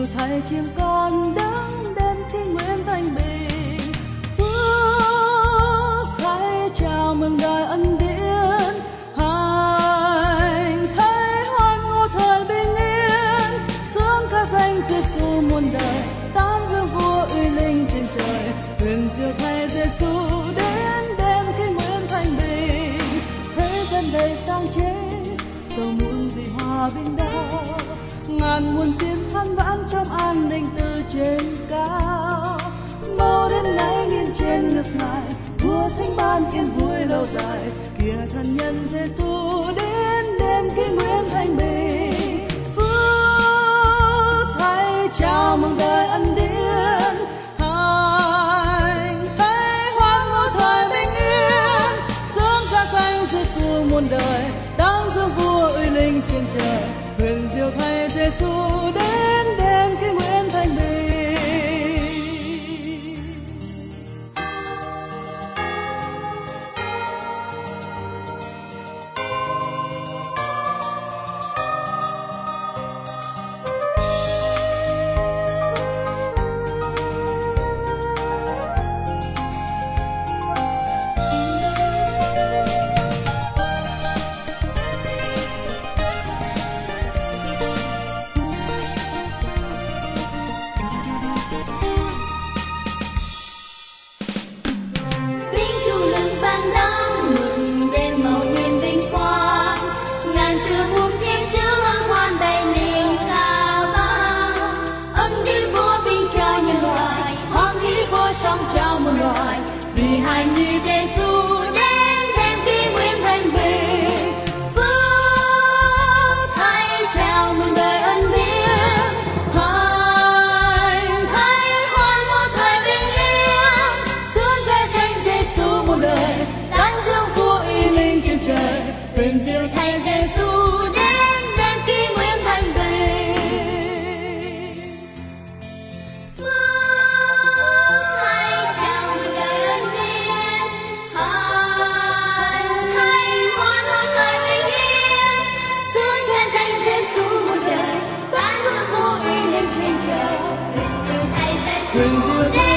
diệu thay chiêm con đấng đem kinh nguyện thanh bình. Phước thay chào mừng đời ân điển, hạnh thay hoan hô thời bình yên. Sướng ca danh Giêsu muôn đời, tán dương vua uy linh trên trời. Huyền diệu thay Giêsu đến đem kinh nguyện thanh bình. Thế gian đầy sang chế, sầu muôn vì hòa bình đau. Ngàn muôn tiếng than vãn trong an ninh từ trên cao. Bao đến nay nghiêng trên ngược lại, vua thánh ban yên vui lâu dài. Kìa thần nhân Giêsu đến đem kinh nguyện thanh bình. Phước thay chào mừng đời ân điển, hạnh thay hoan hô thời bình yên. Sướng ca danh Giêsu muôn đời, tán dương vua uy linh trên trời. Huyền diệu thay Giêsu đến đem kinh nguyện thanh bình. Huyền diệu